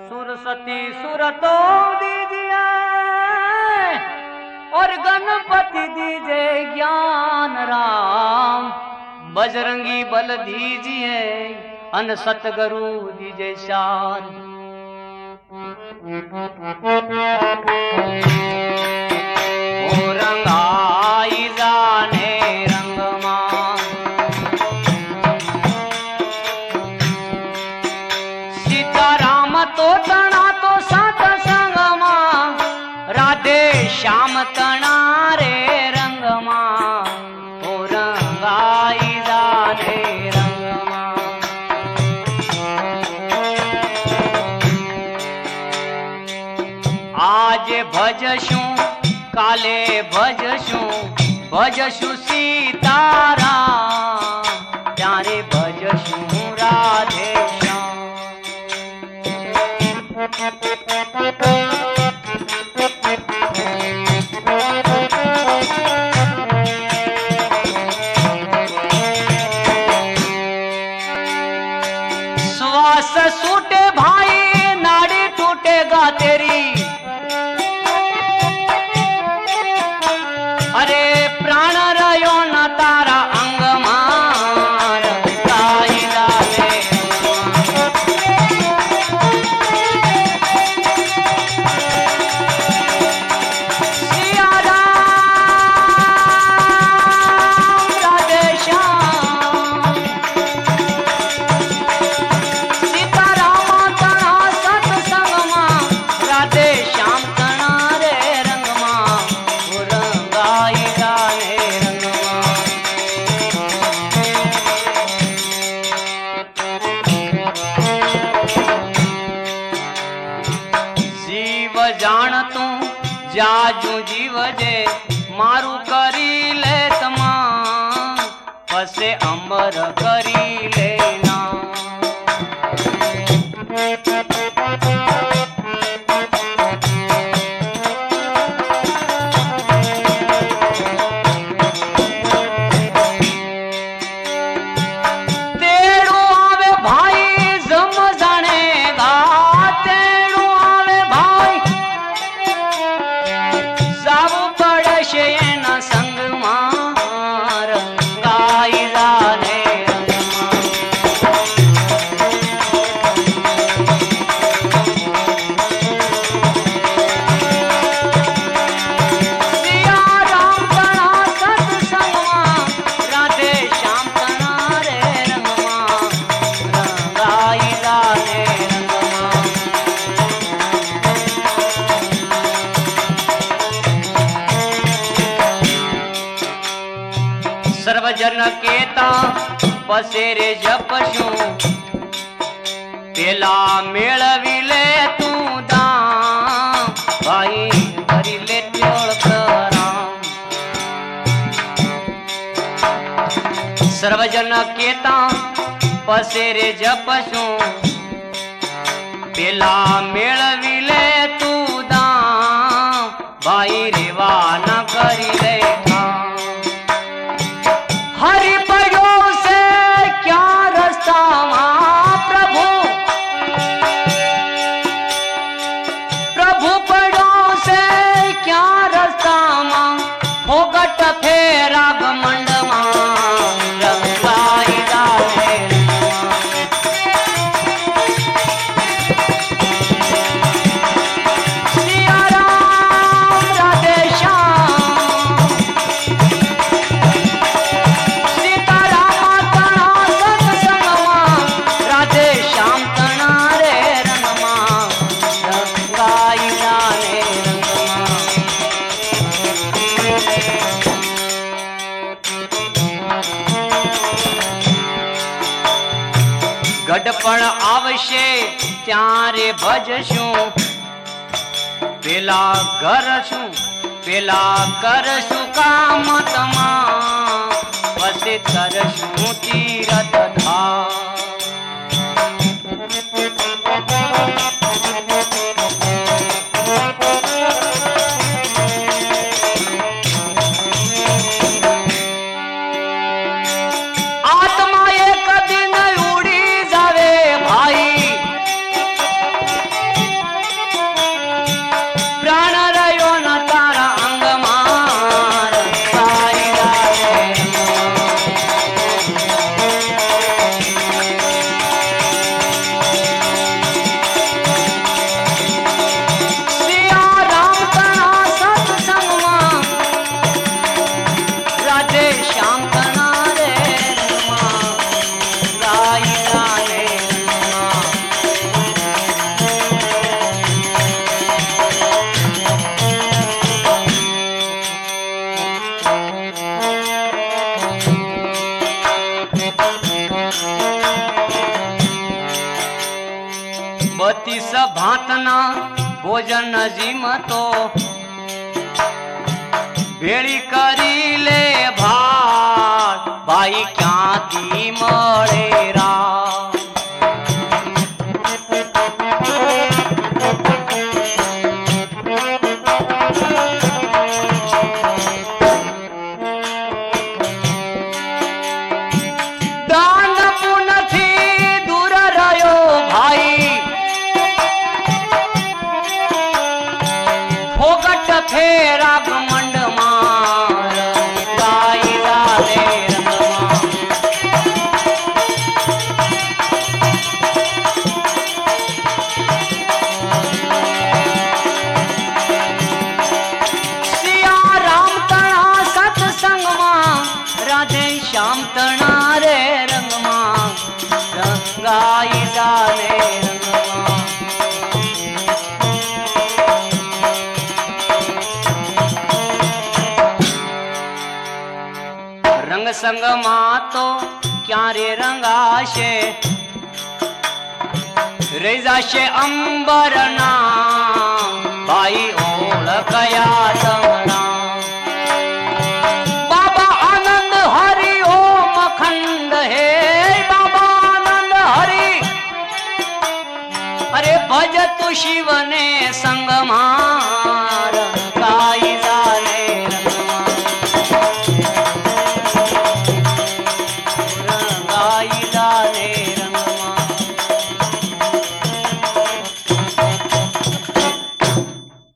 सुरसती सुरतो दीजिए और गणपति दीजिए ज्ञान राम। बजरंगी बल दीजिए अन सतगुरु दीजिए शान। ओ रंगाई जाने रंगमान, सीताराम तो तना तो सात संगमा, राधे श्याम तना रे रंगमा। ओ रंगाई जाने रंगमा, आज भजशु काले भजशु, भजशु सीताराम, त्यारे भजशु राधे श्याम। श्वास सूटे भाई नाड़ी टूटेगा तेरी, अरे प्राण रयो न तारा अंग मार। गाई जाने सिया राम राधे श्याम, सीताराम तना सत्संगमा, राधे श्याम तना रे रंगमा। ओ रंगाई जाने रंगमा, जीव जान तू जाजू जीव जे, मारू करी ले तमा, पसे अंबर करी लेना। तेरू आवे भाई जम जानेगा, तेरू आवे भाई जाऊ पड़शे न संग मार। गाई जाने रंगमा, सिया राम तना सत्संगमा, राधे श्याम तना रे रंगमा। रंगाई जाने रंगमा, सर्वजन केता पसेरे जपशु, पेला मेळवी ले तू दाम, भाई भरी ले त्योळ कराम। सर्वजन केता पसेरे जपशु, पेला मेळवी ले तू दाम, भाई रेवा न करी ले काम। हरि पड़ो से क्या रास्ता मां प्रभु, प्रभु पड़ो से क्या रास्ता मां, फोगट फेरा घमंड मां। रंगाई जाने रंगमा, सिया राम राधे श्याम, सीताराम तना सत्संगमा, राधे श्याम तना रे रंगमा। रंगाई जाने रंगमा, गढ़पण आवशे त्यारे भजशु, पेला करशु पेला करशु काम तमा, वसे करशु तीरथ धाम। आत्मा एक दिन उड़ी जावे भाई, 32 भातना भोजन जिमतो भेड़ी करी ले भाई क्यांथी मळे रा दान पुण्य थी दूर रहो भाई फोकट फेरा घमंड मार गाई जाले रंगमा सिया राम तना सत्संग मां राधे श्याम तना रे रंगमा गाई जाले रंगमा रंग संग मातो क्या रे रंगाशे रे जाशे अंबरना भाई ओळखया तमना बाबा आनंद हरि ओम अखंड हे बाबा आनंद हरि अरे भज तू शिवने संग मार